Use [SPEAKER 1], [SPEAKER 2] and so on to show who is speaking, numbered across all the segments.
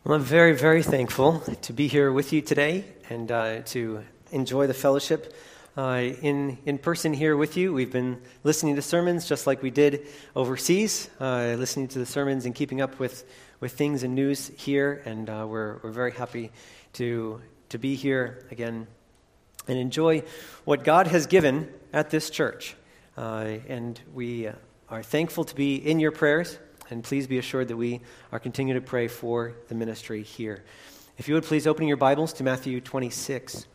[SPEAKER 1] Well, I'm very, very thankful to be here with you today and to enjoy the fellowship in person here with you. We've been listening to sermons just like we did overseas, listening to the sermons and keeping up with things and news here, and we're very happy to be here again and enjoy what God has given at this church. And we are thankful to be in your prayers. And please be assured that we are continuing to pray for the ministry here. If you would please open your Bibles to Matthew 26.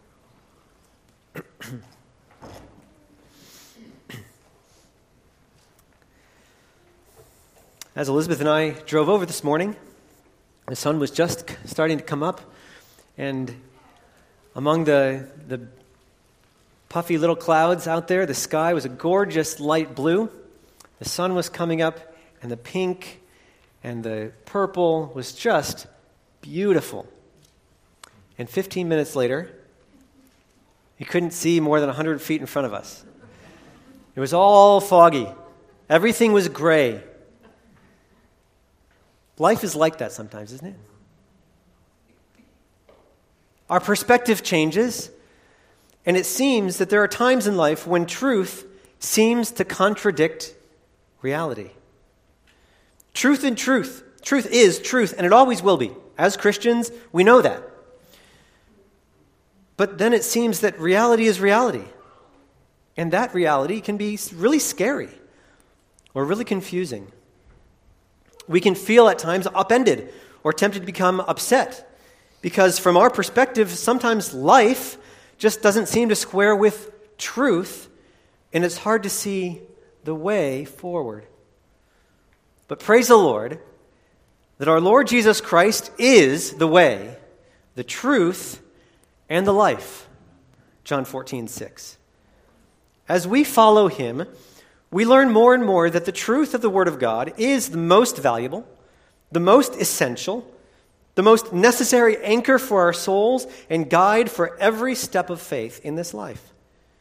[SPEAKER 1] As Elizabeth and I drove over this morning, the sun was just starting to come up, and among the puffy little clouds out there, the sky was a gorgeous light blue. The sun was coming up, and the pink and the purple was just beautiful. And 15 minutes later, you couldn't see more than 100 feet in front of us. It was all foggy. Everything was gray. Life is like that sometimes, isn't it? Our perspective changes, and it seems that there are times in life when truth seems to contradict reality. Truth is truth, and it always will be. As Christians, we know that. But then it seems that reality is reality. And that reality can be really scary or really confusing. We can feel at times upended or tempted to become upset because from our perspective, sometimes life just doesn't seem to square with truth, and it's hard to see the way forward. But praise the Lord that our Lord Jesus Christ is the way, the truth, and the life. John 14:6. As we follow him, we learn more and more that the truth of the Word of God is the most valuable, the most essential, the most necessary anchor for our souls and guide for every step of faith in this life.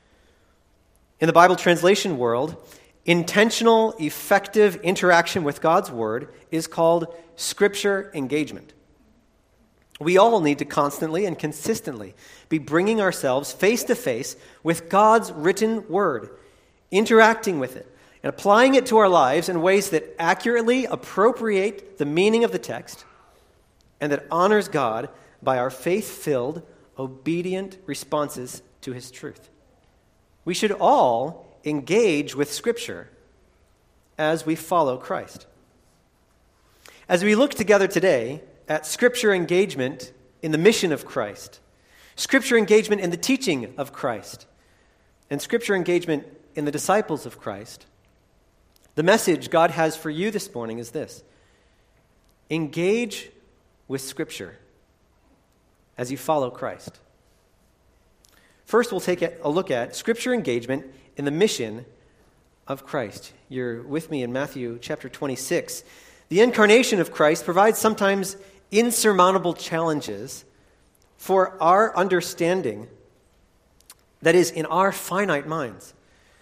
[SPEAKER 1] In the Bible translation world, intentional, effective interaction with God's Word is called Scripture engagement. We all need to constantly and consistently be bringing ourselves face to face with God's written Word, interacting with it, and applying it to our lives in ways that accurately appropriate the meaning of the text and that honors God by our faith-filled, obedient responses to His truth. We should all engage with Scripture as we follow Christ. As we look together today at Scripture engagement in the mission of Christ, Scripture engagement in the teaching of Christ, and Scripture engagement in the disciples of Christ, the message God has for you this morning is this: engage with Scripture as you follow Christ. First, we'll take a look at Scripture engagement in the mission of Christ. You're with me in Matthew chapter 26. The incarnation of Christ provides sometimes insurmountable challenges for our understanding, that is, in our finite minds.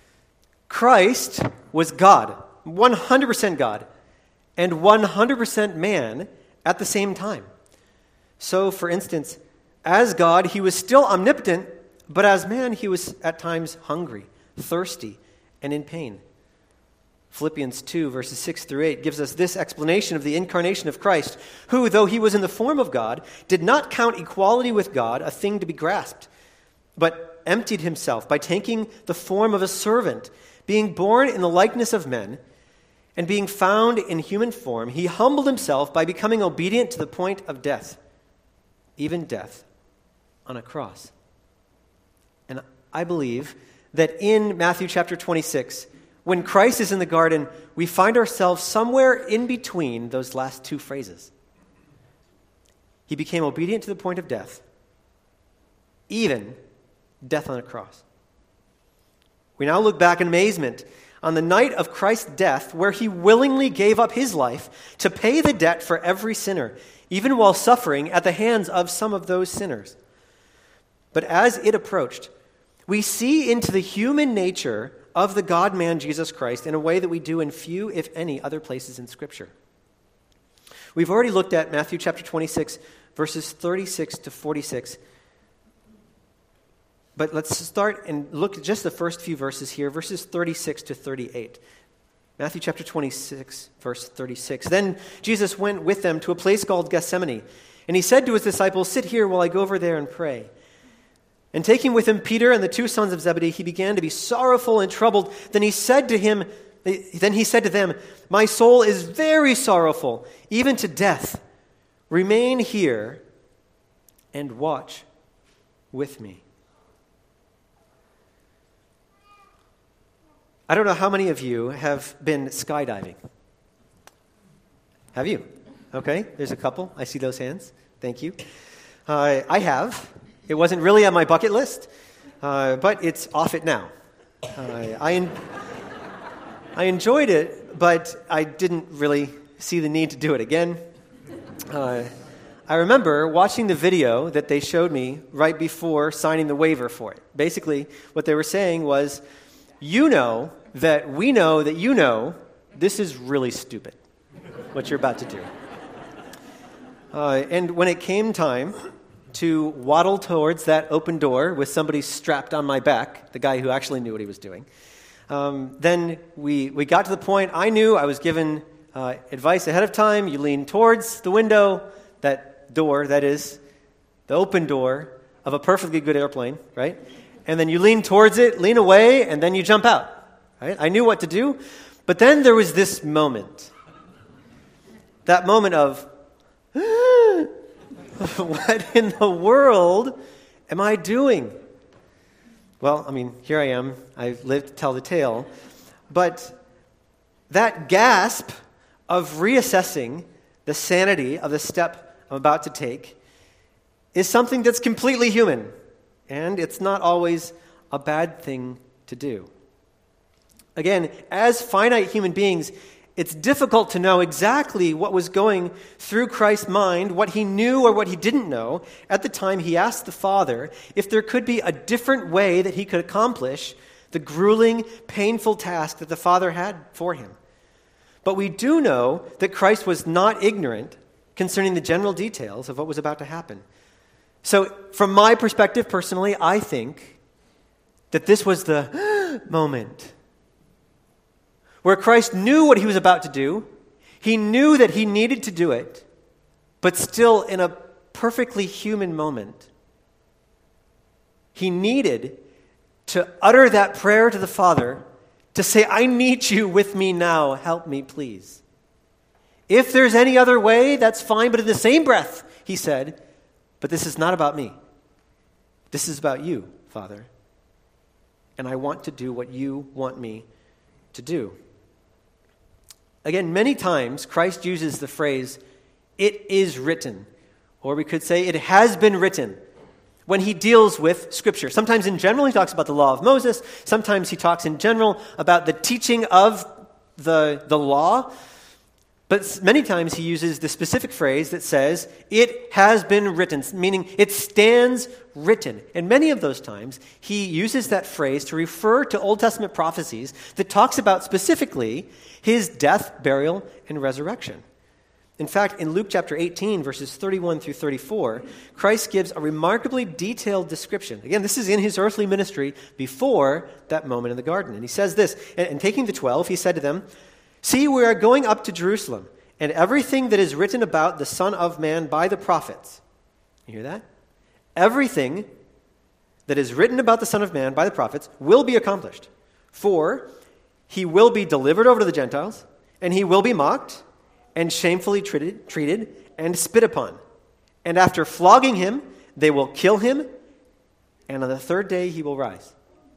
[SPEAKER 1] Christ was God, 100% God, and 100% man at the same time. So, for instance, as God, he was still omnipotent, but as man, he was at times hungry, thirsty, and in pain. Philippians 2, verses 6 through 8 gives us this explanation of the incarnation of Christ, who, though he was in the form of God, did not count equality with God a thing to be grasped, but emptied himself by taking the form of a servant, being born in the likeness of men, and being found in human form, he humbled himself by becoming obedient to the point of death, even death on a cross. And I believe that in Matthew chapter 26, when Christ is in the garden, we find ourselves somewhere in between those last two phrases. He became obedient to the point of death, even death on a cross. We now look back in amazement on the night of Christ's death, where he willingly gave up his life to pay the debt for every sinner, even while suffering at the hands of some of those sinners. But as it approached, we see into the human nature of the God-man Jesus Christ in a way that we do in few, if any, other places in Scripture. We've already looked at Matthew chapter 26, verses 36 to 46. But let's start and look at just the first few verses here, verses 36 to 38. Matthew chapter 26, verse 36. Then Jesus went with them to a place called Gethsemane, and he said to his disciples, "Sit here while I go over there and pray." And taking with him Peter and the two sons of Zebedee, he began to be sorrowful and troubled. Then he said to them, "My soul is very sorrowful, even to death. Remain here and watch with me." I don't know how many of you have been skydiving. Have you? Okay, there's a couple. I see those hands. Thank you. I have. It wasn't really on my bucket list, but it's off it now. I enjoyed it, but I didn't really see the need to do it again. I remember watching the video that they showed me right before signing the waiver for it. Basically, what they were saying was, you know that we know that you know this is really stupid, what you're about to do. And when it came time to waddle towards that open door with somebody strapped on my back, the guy who actually knew what he was doing, then we got to the point. I knew I was given advice ahead of time. You lean towards the window, that door, that is, the open door of a perfectly good airplane, right? And then you lean towards it, lean away, and then you jump out. Right? I knew what to do, but then there was this moment. That moment of, what in the world am I doing? Well, I mean, here I am. I've lived to tell the tale. But that gasp of reassessing the sanity of the step I'm about to take is something that's completely human, and it's not always a bad thing to do. Again, as finite human beings, it's difficult to know exactly what was going through Christ's mind, what he knew or what he didn't know at the time he asked the Father if there could be a different way that he could accomplish the grueling, painful task that the Father had for him. But we do know that Christ was not ignorant concerning the general details of what was about to happen. So, from my perspective personally, I think that this was the moment where Christ knew what he was about to do. He knew that he needed to do it, but still in a perfectly human moment, he needed to utter that prayer to the Father to say, "I need you with me now. Help me, please. If there's any other way, that's fine." But in the same breath, he said, "But this is not about me. This is about you, Father. And I want to do what you want me to do." Again, many times Christ uses the phrase, "It is written," or we could say, "It has been written," when he deals with Scripture. Sometimes in general he talks about the law of Moses. Sometimes he talks in general about the teaching of the law. But many times he uses the specific phrase that says, "It has been written," meaning it stands written. And many of those times he uses that phrase to refer to Old Testament prophecies that talks about specifically his death, burial, and resurrection. In fact, in Luke chapter 18, verses 31 through 34, Christ gives a remarkably detailed description. Again, this is in his earthly ministry before that moment in the garden. And he says this, and taking the 12, he said to them, "See, we are going up to Jerusalem, and everything that is written about the Son of Man by the prophets." You hear that? Everything that is written about the Son of Man by the prophets will be accomplished. For he will be delivered over to the Gentiles, and he will be mocked, and shamefully treated, and spit upon. And after flogging him, they will kill him, and on the third day he will rise.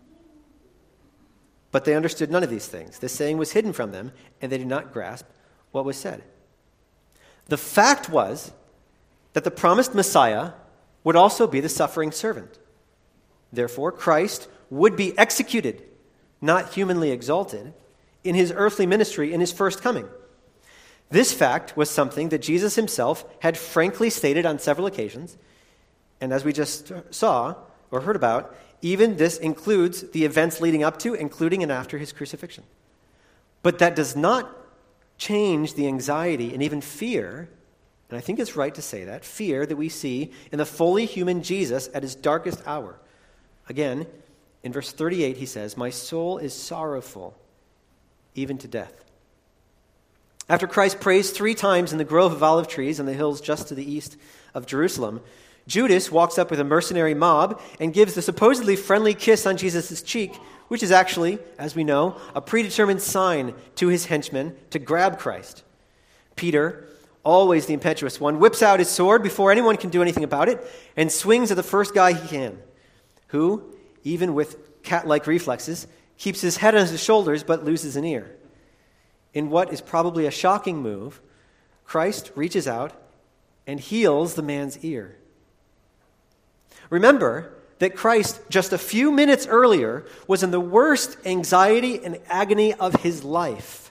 [SPEAKER 1] But they understood none of these things. This saying was hidden from them, and they did not grasp what was said. The fact was that the promised Messiah would also be the suffering servant. Therefore, Christ would be executed, not humanly exalted, in his earthly ministry in his first coming. This fact was something that Jesus himself had frankly stated on several occasions, and as we just saw or heard about, even this includes the events leading up to, including and after his crucifixion. But that does not change the anxiety and even fear and I think it's right to say that, fear that we see in the fully human Jesus at his darkest hour. Again, in verse 38, he says, "My soul is sorrowful, even to death." After Christ prays 3 times in the grove of olive trees on the hills just to the east of Jerusalem, Judas walks up with a mercenary mob and gives the supposedly friendly kiss on Jesus' cheek, which is actually, as we know, a predetermined sign to his henchmen to grab Christ. Peter, always the impetuous one, whips out his sword before anyone can do anything about it and swings at the first guy he can, who, even with cat-like reflexes, keeps his head on his shoulders but loses an ear. In what is probably a shocking move, Christ reaches out and heals the man's ear. Remember that Christ, just a few minutes earlier, was in the worst anxiety and agony of his life.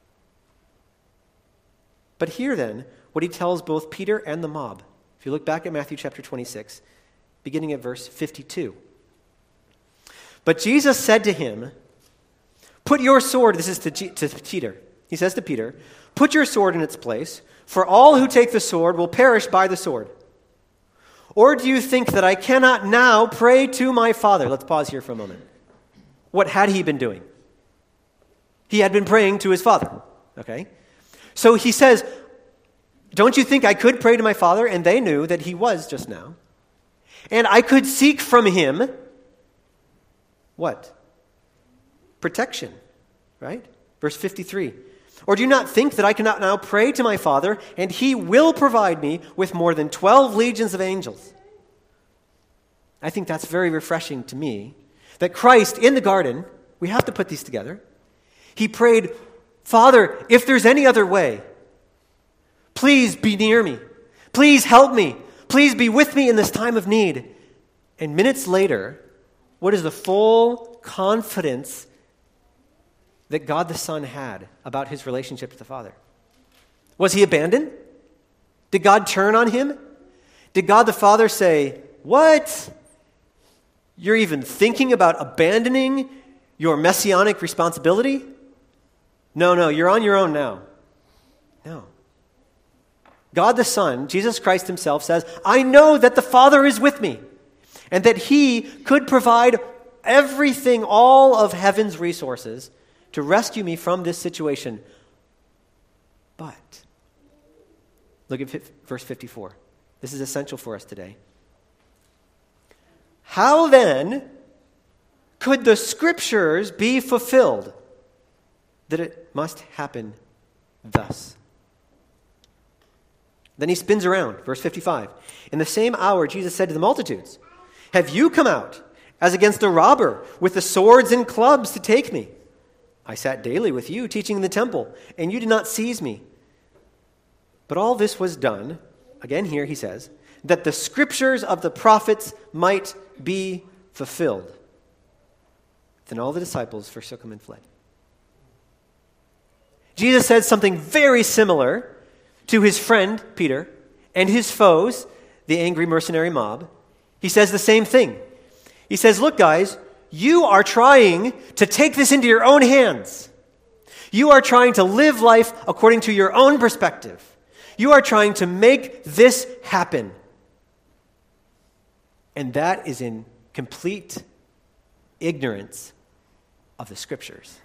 [SPEAKER 1] But hear then what he tells both Peter and the mob. If you look back at Matthew chapter 26, beginning at verse 52. "But Jesus said to him, 'Put your sword,'" this is to Peter. He says to Peter, "'Put your sword in its place, for all who take the sword will perish by the sword. Or do you think that I cannot now pray to my Father?'" Let's pause here for a moment. What had he been doing? He had been praying to his Father. Okay? So he says, "Don't you think I could pray to my Father?" And they knew that he was just now. "And I could seek from him," what? Protection, right? Verse 53. "Or do you not think that I cannot now pray to my Father, and he will provide me with more than 12 legions of angels?" I think that's very refreshing to me, that Christ in the garden, we have to put these together, he prayed, "Father, if there's any other way, please be near me. Please help me. Please be with me in this time of need." And minutes later, what is the full confidence that God the Son had about his relationship with the Father? Was he abandoned? Did God turn on him? Did God the Father say, "What? You're even thinking about abandoning your messianic responsibility? No, you're on your own now." No. God the Son, Jesus Christ himself, says, "I know that the Father is with me, and that he could provide everything, all of heaven's resources, to rescue me from this situation." But, look at verse 54. This is essential for us today. "How then could the Scriptures be fulfilled that it must happen thus?" Then he spins around, verse 55. "In the same hour Jesus said to the multitudes, 'Have you come out as against a robber with the swords and clubs to take me? I sat daily with you teaching in the temple, and you did not seize me. But all this was done,'" again here he says, "'that the Scriptures of the prophets might be fulfilled.' Then all the disciples forsook him and fled." Jesus said something very similar to his friend Peter and his foes, the angry mercenary mob. He says the same thing. He says, "Look, guys, you are trying to take this into your own hands. You are trying to live life according to your own perspective. You are trying to make this happen. And that is in complete ignorance of the Scriptures."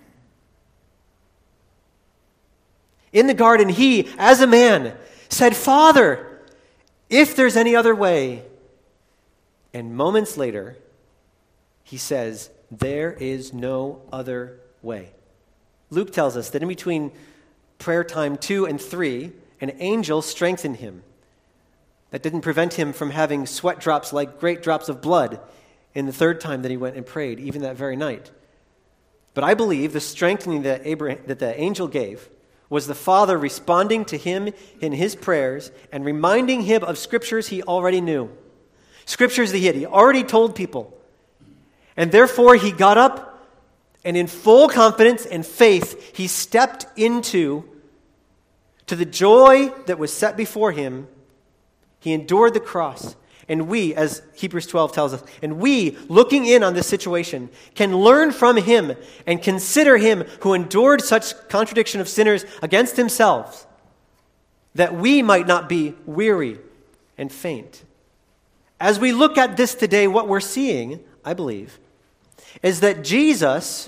[SPEAKER 1] In the garden, he, as a man, said, "Father, if there's any other way." And moments later, he says, "There is no other way." Luke tells us that in between prayer time 2 and 3, an angel strengthened him. That didn't prevent him from having sweat drops like great drops of blood in the 3rd time that he went and prayed, even that very night. But I believe the strengthening that the angel gave was the Father responding to him in his prayers and reminding him of Scriptures he already knew. Scriptures that he had already told people. And therefore he got up, and in full confidence and faith, he stepped into the joy that was set before him. He endured the cross. And we, as Hebrews 12 tells us, and we, looking in on this situation, can learn from him and consider him who endured such contradiction of sinners against himself that we might not be weary and faint. As we look at this today, what we're seeing, I believe, is that Jesus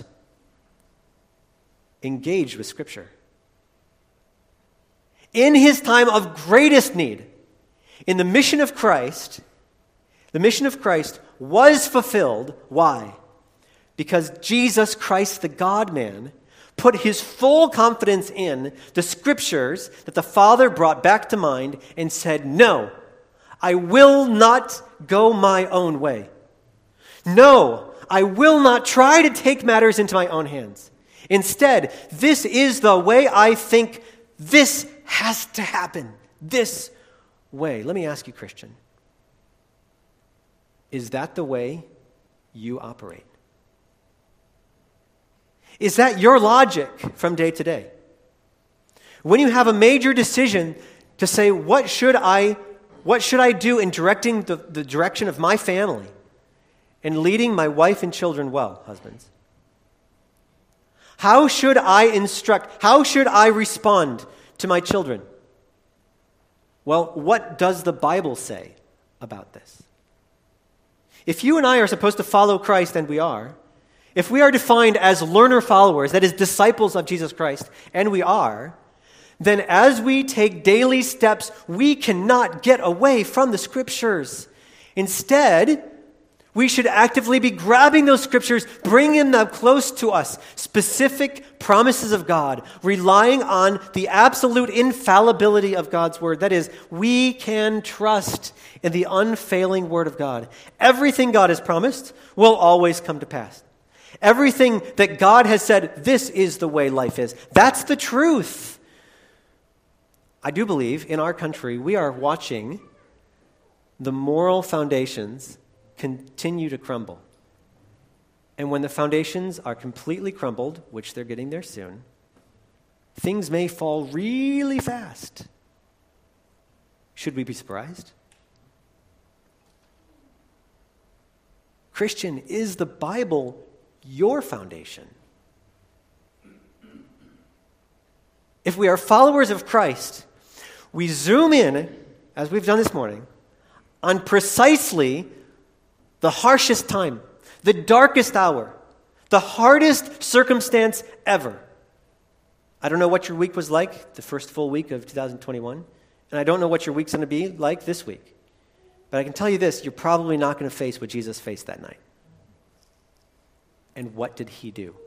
[SPEAKER 1] engaged with Scripture. In his time of greatest need, in the mission of Christ was fulfilled. Why? Because Jesus Christ, the God-man, put his full confidence in the Scriptures that the Father brought back to mind and said, no, I will not go my own way. No, I will not try to take matters into my own hands. Instead, this is the way I think this has to happen. This way. Let me ask you, Christian, is that the way you operate? Is that your logic from day to day? When you have a major decision to say, what should I do in directing the direction of my family and leading my wife and children well, husbands? How should I instruct? How should I respond to my children? Well, what does the Bible say about this? If you and I are supposed to follow Christ, and we are, if we are defined as learner followers, that is, disciples of Jesus Christ, and we are, then as we take daily steps, we cannot get away from the Scriptures. Instead, we should actively be grabbing those Scriptures, bringing them close to us, specific promises of God, relying on the absolute infallibility of God's Word. That is, we can trust in the unfailing Word of God. Everything God has promised will always come to pass. Everything that God has said, this is the way life is. That's the truth. I do believe in our country we are watching the moral foundations continue to crumble. And when the foundations are completely crumbled, which they're getting there soon, things may fall really fast. Should we be surprised? Christian, is the Bible your foundation? If we are followers of Christ, we zoom in, as we've done this morning, on precisely the harshest time, the darkest hour, the hardest circumstance ever. I don't know what your week was like, the first full week of 2021, and I don't know what your week's going to be like this week. But I can tell you this, you're probably not going to face what Jesus faced that night. And what did he do?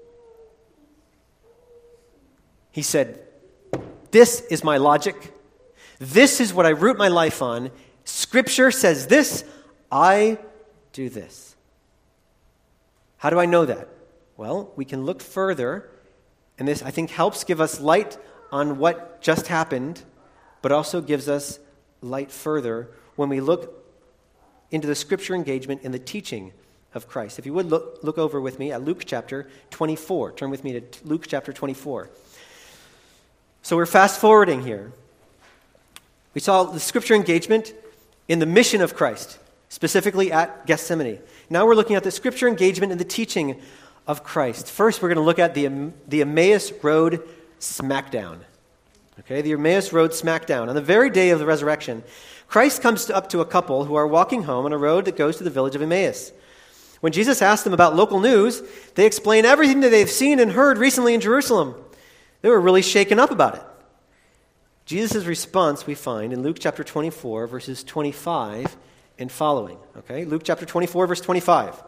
[SPEAKER 1] He said, this is my logic. This is what I root my life on. Scripture says this, I do this. How do I know that? Well, we can look further, and this, I think, helps give us light on what just happened, but also gives us light further when we look into the Scripture engagement in the teaching of Christ. If you would look over with me at Luke chapter 24. Turn with me to Luke chapter 24. So we're fast forwarding here. We saw the Scripture engagement in the mission of Christ, specifically at Gethsemane. Now we're looking at the Scripture engagement in the teaching of Christ. First, we're going to look at the Emmaus Road Smackdown. Okay, the Emmaus Road Smackdown. On the very day of the resurrection, Christ comes up to a couple who are walking home on a road that goes to the village of Emmaus. When Jesus asked them about local news, they explain everything that they've seen and heard recently in Jerusalem. They were really shaken up about it. Jesus' response we find in Luke chapter 24, verses 25 and following. Okay, Luke chapter 24, verse 25.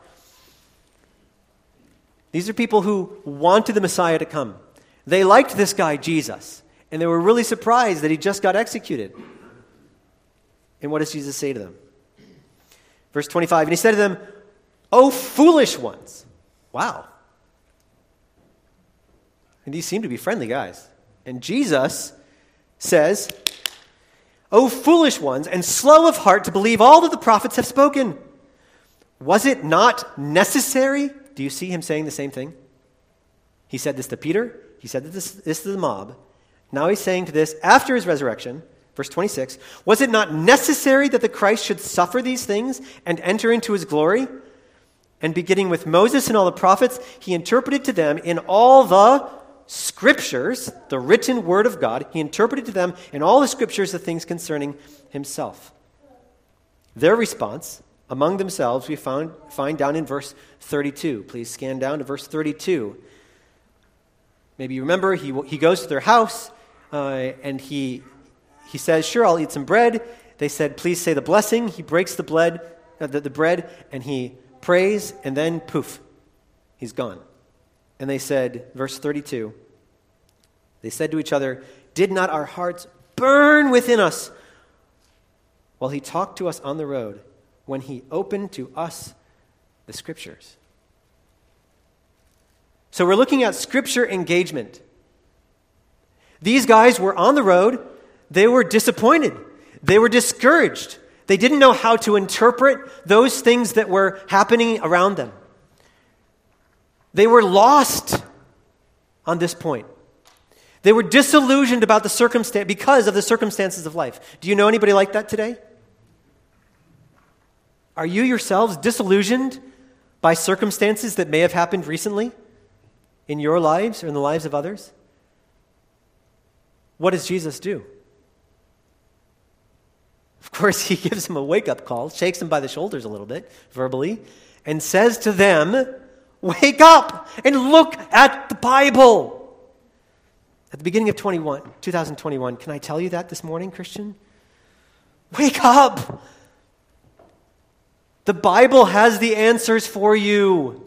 [SPEAKER 1] These are people who wanted the Messiah to come. They liked this guy, Jesus, and they were really surprised that he just got executed. And what does Jesus say to them? Verse 25, and he said to them, "O foolish ones." Wow. And these seem to be friendly guys. And Jesus says, "O foolish ones, and slow of heart to believe all that the prophets have spoken. Was it not necessary?" Do you see him saying the same thing? He said this to Peter. He said this to the mob. Now he's saying to this after his resurrection. Verse 26, "Was it not necessary that the Christ should suffer these things and enter into his glory? And beginning with Moses and all the prophets, he interpreted to them in all the Scriptures, the written word of God. He interpreted to them in all the Scriptures the things concerning himself. Their response among themselves we find down in verse 32. Please scan down to verse 32. Maybe you remember he goes to their house and he says, "Sure, I'll eat some bread." They said, "Please say the blessing." He breaks the bread and he prays, and then poof, he's gone. And they said, verse 32, they said to each other, "Did not our hearts burn within us while he talked to us on the road, when he opened to us the Scriptures?" So we're looking at Scripture engagement. These guys were on the road. They were disappointed. They were discouraged. They didn't know how to interpret those things that were happening around them. They were lost on this point. They were disillusioned about because of the circumstances of life. Do you know anybody like that today? Are you yourselves disillusioned by circumstances that may have happened recently in your lives or in the lives of others? What does Jesus do? Of course, he gives them a wake-up call, shakes them by the shoulders a little bit, verbally, and says to them, "Wake up and look at the Bible." At the beginning of 2021, can I tell you that this morning, Christian? Wake up! The Bible has the answers for you.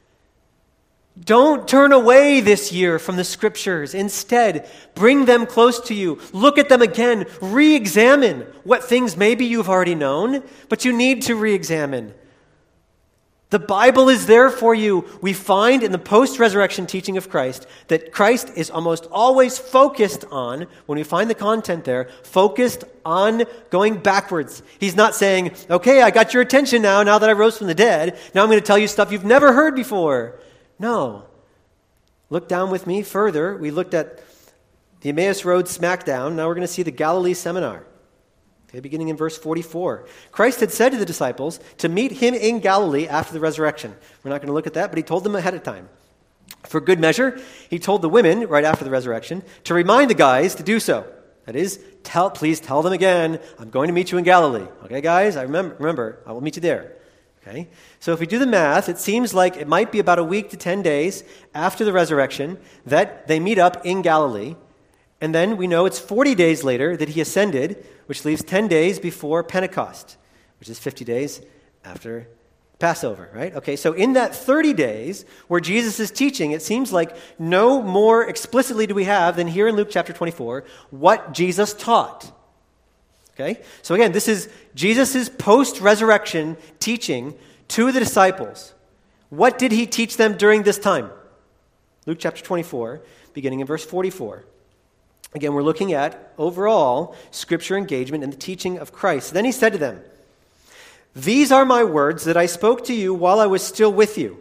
[SPEAKER 1] Don't turn away this year from the Scriptures. Instead, bring them close to you. Look at them again. Re-examine what things maybe you've already known, but you need to re-examine. The Bible is there for you. We find in the post-resurrection teaching of Christ that Christ is almost always focused on, when we find the content there, focused on going backwards. He's not saying, "Okay, I got your attention now that I rose from the dead. Now I'm going to tell you stuff you've never heard before." No. Look down with me further. We looked at the Emmaus Road Smackdown. Now we're going to see the Galilee Seminar. Okay, beginning in verse 44. Christ had said to the disciples to meet him in Galilee after the resurrection. We're not going to look at that, but he told them ahead of time. For good measure, he told the women right after the resurrection to remind the guys to do so. That is, please tell them again, "I'm going to meet you in Galilee." Okay, guys, remember, I will meet you there. Okay? So if we do the math, it seems like it might be about a week to 10 days after the resurrection that they meet up in Galilee. And then we know it's 40 days later that he ascended, which leaves 10 days before Pentecost, which is 50 days after Passover, right? Okay, so in that 30 days where Jesus is teaching, it seems like no more explicitly do we have than here in Luke chapter 24 what Jesus taught. Okay? So again, this is Jesus' post-resurrection teaching to the disciples. What did he teach them during this time? Luke chapter 24, beginning in verse 44. Again, we're looking at overall Scripture engagement and the teaching of Christ. Then he said to them, "These are my words that I spoke to you while I was still with you,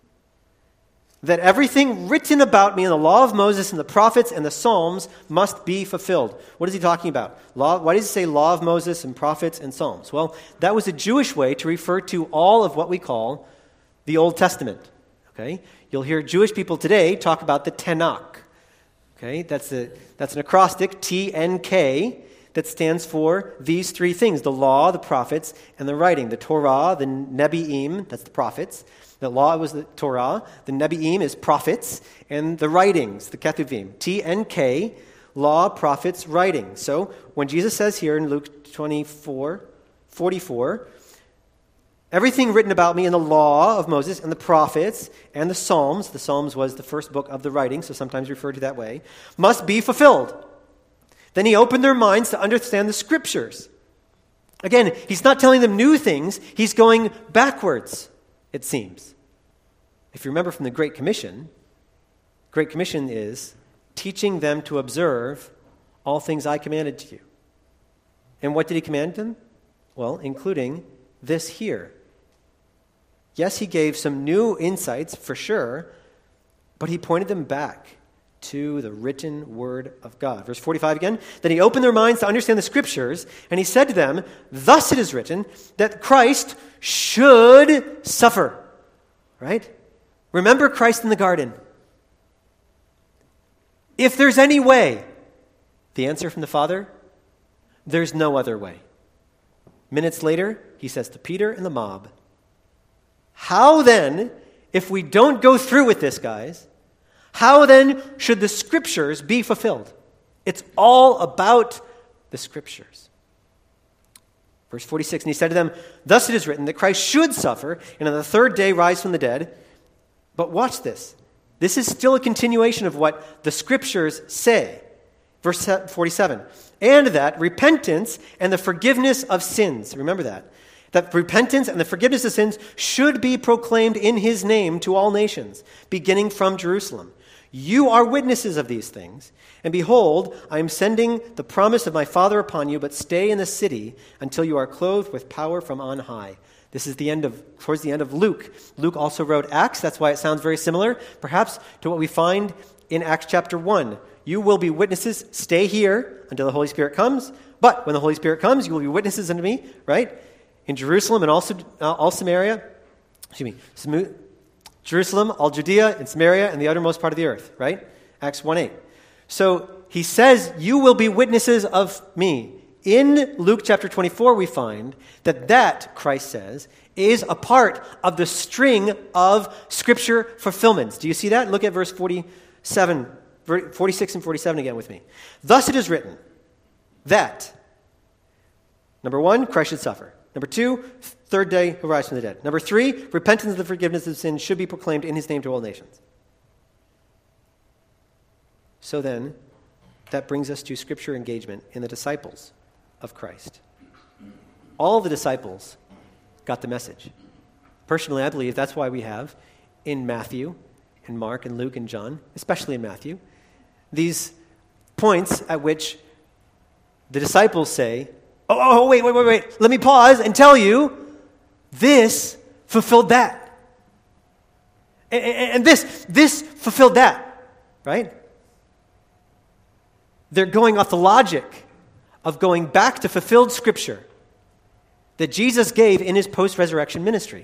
[SPEAKER 1] that everything written about me in the law of Moses and the prophets and the Psalms must be fulfilled." What is he talking about? Why does he say law of Moses and prophets and Psalms? Well, that was a Jewish way to refer to all of what we call the Old Testament. Okay? You'll hear Jewish people today talk about the Tanakh. Okay? That's an acrostic, TNK, that stands for these three things: the law, the prophets, and the writing. The Torah, the Nebi'im, that's the prophets. The law was the Torah, the Nebi'im is prophets, and the writings, the Ketuvim. TNK, law, prophets, writing. So when Jesus says here in Luke 24:44, everything written about me in the law of Moses and the prophets and the Psalms was the first book of the writing, so sometimes referred to that way, must be fulfilled. Then he opened their minds to understand the Scriptures. Again, he's not telling them new things, he's going backwards, it seems. If you remember from the Great Commission is teaching them to observe all things I commanded to you. And what did he command them? Well, including this here. Yes, he gave some new insights for sure, but he pointed them back to the written word of God. Verse 45 again. Then he opened their minds to understand the Scriptures, and he said to them, "Thus it is written that Christ should suffer." Right? Remember Christ in the garden. If there's any way, the answer from the Father, there's no other way. Minutes later, he says to Peter and the mob, how then, if we don't go through with this, guys, how then should the Scriptures be fulfilled? It's all about the Scriptures. Verse 46, and he said to them, thus it is written that Christ should suffer and on the third day rise from the dead. But watch this. This is still a continuation of what the Scriptures say. Verse 47, and that repentance and the forgiveness of sins, remember that repentance and the forgiveness of sins should be proclaimed in his name to all nations, beginning from Jerusalem. You are witnesses of these things. And behold, I am sending the promise of my Father upon you, but stay in the city until you are clothed with power from on high. This is towards the end of Luke. Luke also wrote Acts. That's why it sounds very similar, perhaps, to what we find in Acts chapter 1. You will be witnesses. Stay here until the Holy Spirit comes. But when the Holy Spirit comes, you will be witnesses unto me, right? In Jerusalem and also all Samaria. Jerusalem, all Judea and Samaria, and the uttermost part of the earth, right? Acts 1:8. So he says, you will be witnesses of me. In Luke chapter 24, we find that Christ says, is a part of the string of Scripture fulfillments. Do you see that? Look at verse 46 and 47 again with me. Thus it is written that, number 1, Christ should suffer. Number 2, third day he'll rise from the dead. Number 3, repentance and the forgiveness of sins should be proclaimed in his name to all nations. So then, that brings us to Scripture engagement in the disciples of Christ. All the disciples got the message. Personally, I believe that's why we have in Matthew and Mark and Luke and John, especially in Matthew, these points at which the disciples say, wait, let me pause and tell you, this fulfilled that. And this fulfilled that, right? They're going off the logic of going back to fulfilled Scripture that Jesus gave in his post-resurrection ministry.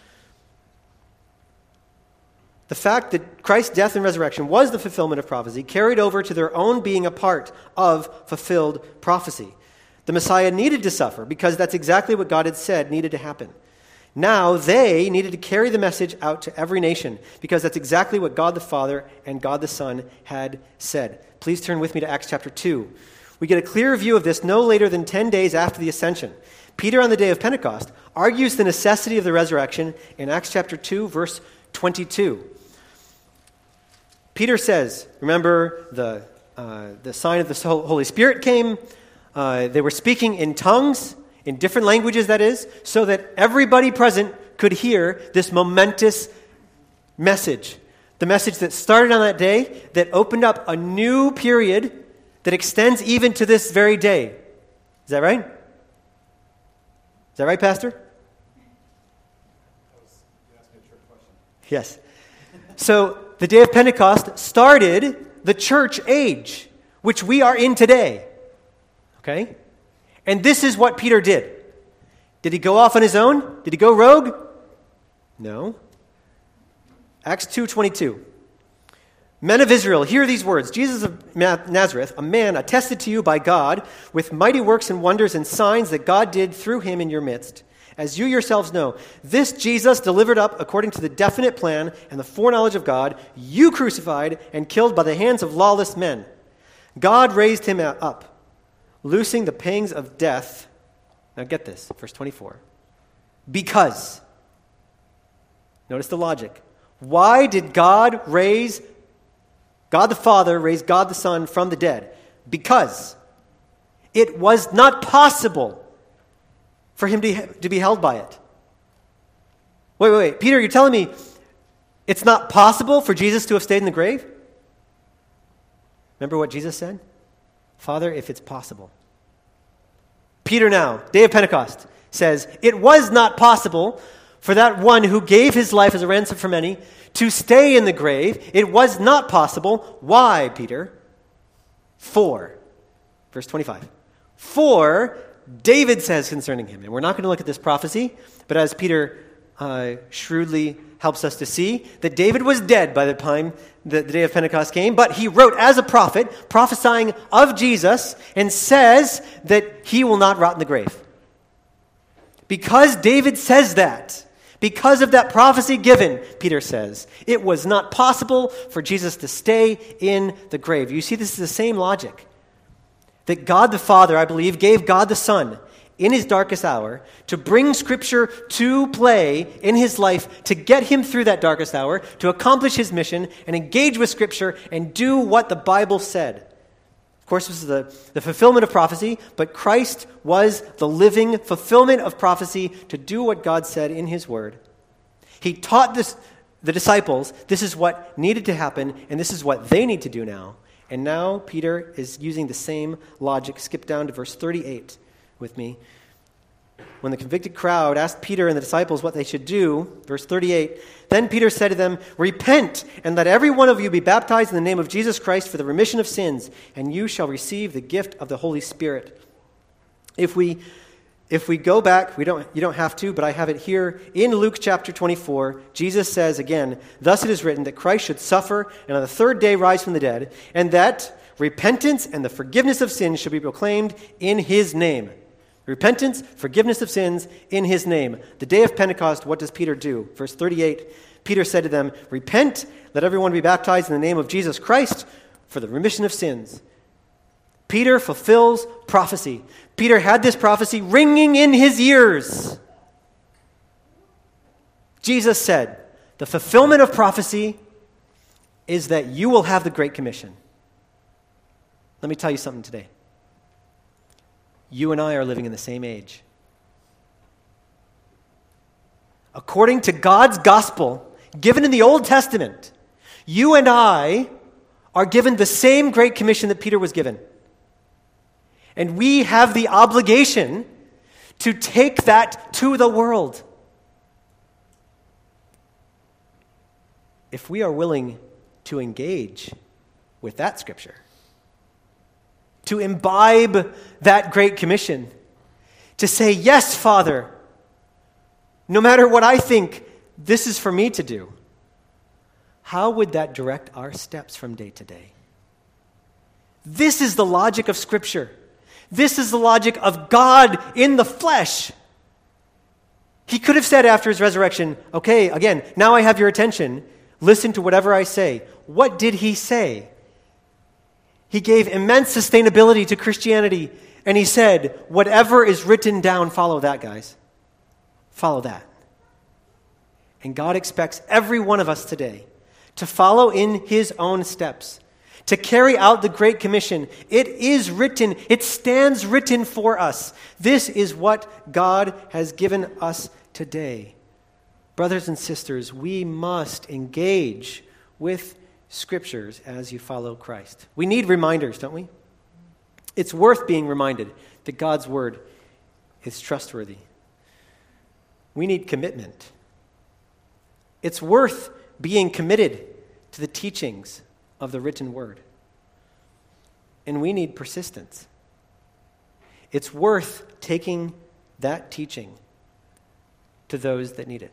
[SPEAKER 1] The fact that Christ's death and resurrection was the fulfillment of prophecy carried over to their own being a part of fulfilled prophecy. The Messiah needed to suffer because that's exactly what God had said needed to happen. Now they needed to carry the message out to every nation because that's exactly what God the Father and God the Son had said. Please turn with me to Acts chapter 2. We get a clear view of this no later than 10 days after the ascension. Peter, on the day of Pentecost, argues the necessity of the resurrection in Acts chapter 2, verse 22. Peter says, remember, the sign of the Holy Spirit came. They were speaking in tongues, in different languages, that is, so that everybody present could hear this momentous message. The message that started on that day, that opened up a new period that extends even to this very day. Is that right? Is that right, Pastor?
[SPEAKER 2] You asked me a trick question.
[SPEAKER 1] Yes. So the day of Pentecost started the church age, which we are in today. Okay? And this is what Peter did. Did he go off on his own? Did he go rogue? No. Acts 2:22. Men of Israel, hear these words. Jesus of Nazareth, a man attested to you by God with mighty works and wonders and signs that God did through him in your midst. As you yourselves know, this Jesus delivered up according to the definite plan and the foreknowledge of God, you crucified and killed by the hands of lawless men. God raised him up, loosing the pangs of death. Now get this, verse 24. Because, notice the logic. Why did God the Father raise God the Son from the dead? Because it was not possible for him to be held by it. Wait. Peter, you're telling me it's not possible for Jesus to have stayed in the grave? Remember what Jesus said? Father, if it's possible. Peter now, day of Pentecost, says, it was not possible for that one who gave his life as a ransom for many to stay in the grave. It was not possible. Why, Peter? For, verse 25, for David says concerning him, and we're not going to look at this prophecy, but as Peter shrewdly helps us to see that David was dead by the time the day of Pentecost came, but he wrote as a prophet, prophesying of Jesus, and says that he will not rot in the grave. Because David says that, because of that prophecy given, Peter says, it was not possible for Jesus to stay in the grave. You see, this is the same logic. That God the Father, I believe, gave God the Son in his darkest hour to bring Scripture to play in his life, to get him through that darkest hour, to accomplish his mission and engage with Scripture and do what the Bible said. Of course, this is the fulfillment of prophecy, but Christ was the living fulfillment of prophecy to do what God said in his word. He taught the disciples this is what needed to happen, and this is what they need to do now. And now Peter is using the same logic. Skip down to verse 38 with me. When the convicted crowd asked Peter and the disciples what they should do, verse 38, then Peter said to them, repent and let every one of you be baptized in the name of Jesus Christ for the remission of sins, and you shall receive the gift of the Holy Spirit. If we go back, you don't have to, but I have it here in Luke chapter 24. Jesus says again, thus it is written that Christ should suffer and on the third day rise from the dead, and that repentance and the forgiveness of sins should be proclaimed in his name. Repentance, forgiveness of sins in his name. The day of Pentecost, what does Peter do? Verse 38, Peter said to them, repent, let everyone be baptized in the name of Jesus Christ for the remission of sins. Peter fulfills prophecy. Peter had this prophecy ringing in his ears. Jesus said, the fulfillment of prophecy is that you will have the Great Commission. Let me tell you something today. You and I are living in the same age. According to God's gospel, given in the Old Testament, you and I are given the same Great Commission that Peter was given. And we have the obligation to take that to the world. If we are willing to engage with that Scripture, to imbibe that Great Commission, to say, yes, Father, no matter what I think, this is for me to do. How would that direct our steps from day to day? This is the logic of Scripture. This is the logic of God in the flesh. He could have said after his resurrection, okay, again, now I have your attention. Listen to whatever I say. What did he say? He gave immense sustainability to Christianity, and he said, whatever is written down, follow that, guys. Follow that. And God expects every one of us today to follow in his own steps, to carry out the Great Commission. It is written. It stands written for us. This is what God has given us today. Brothers and sisters, we must engage with Scriptures as you follow Christ. We need reminders, don't we? It's worth being reminded that God's Word is trustworthy. We need commitment. It's worth being committed to the teachings of the written Word. And we need persistence. It's worth taking that teaching to those that need it.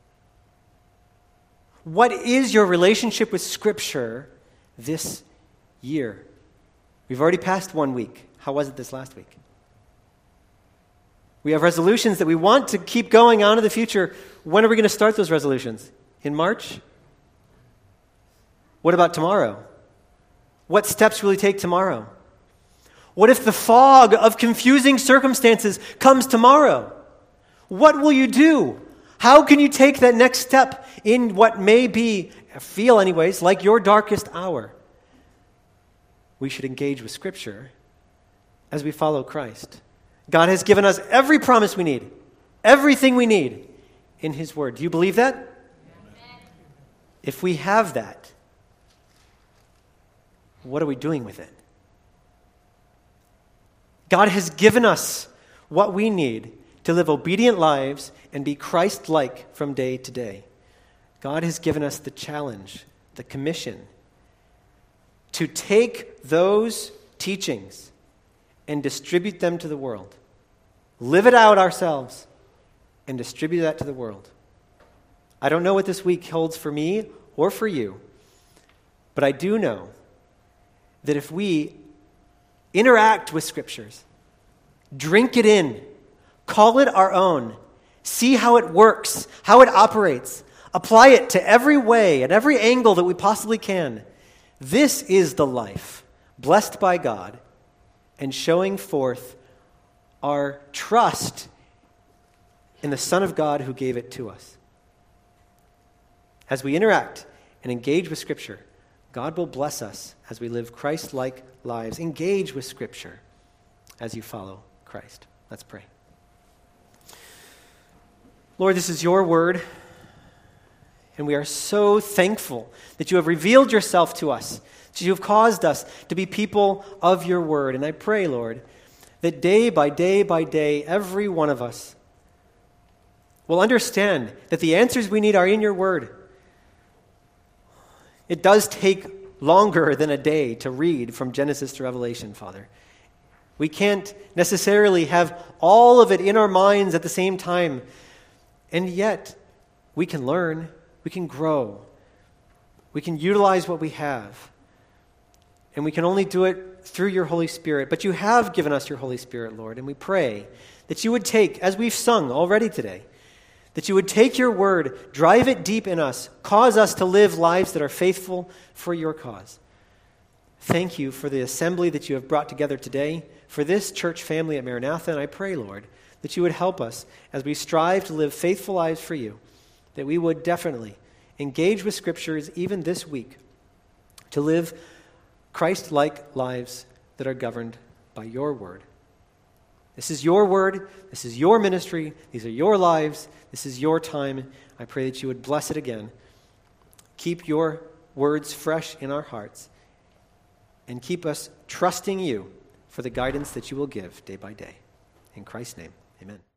[SPEAKER 1] What is your relationship with Scripture this year? We've already passed 1 week. How was it this last week? We have resolutions that we want to keep going on in the future. When are we going to start those resolutions? In March? What about tomorrow? What steps will you take tomorrow? What if the fog of confusing circumstances comes tomorrow? What will you do? How can you take that next step in what may be, feel anyways, like your darkest hour? We should engage with Scripture as we follow Christ. God has given us every promise we need, everything we need in his Word. Do you believe that? Amen. If we have that, what are we doing with it? God has given us what we need to live obedient lives and be Christ-like from day to day. God has given us the challenge, the commission, to take those teachings and distribute them to the world. Live it out ourselves and distribute that to the world. I don't know what this week holds for me or for you, but I do know that if we interact with Scriptures, drink it in, call it our own, see how it works, how it operates, apply it to every way and every angle that we possibly can, this is the life blessed by God and showing forth our trust in the Son of God who gave it to us. As we interact and engage with Scripture, God will bless us as we live Christ-like lives. Engage with Scripture as you follow Christ. Let's pray. Lord, this is your word, and we are so thankful that you have revealed yourself to us, that you have caused us to be people of your word. And I pray, Lord, that day by day by day, every one of us will understand that the answers we need are in your word. It does take longer than a day to read from Genesis to Revelation, Father. We can't necessarily have all of it in our minds at the same time. And yet, we can learn, we can grow, we can utilize what we have. And we can only do it through your Holy Spirit. But you have given us your Holy Spirit, Lord, and we pray that you would take, as we've sung already today, that you would take your word, drive it deep in us, cause us to live lives that are faithful for your cause. Thank you for the assembly that you have brought together today, for this church family at Maranatha, and I pray, Lord, that you would help us as we strive to live faithful lives for you, that we would definitely engage with Scriptures even this week to live Christ-like lives that are governed by your word. This is your word. This is your ministry. These are your lives. This is your time. I pray that you would bless it again. Keep your words fresh in our hearts and keep us trusting you for the guidance that you will give day by day. In Christ's name, amen.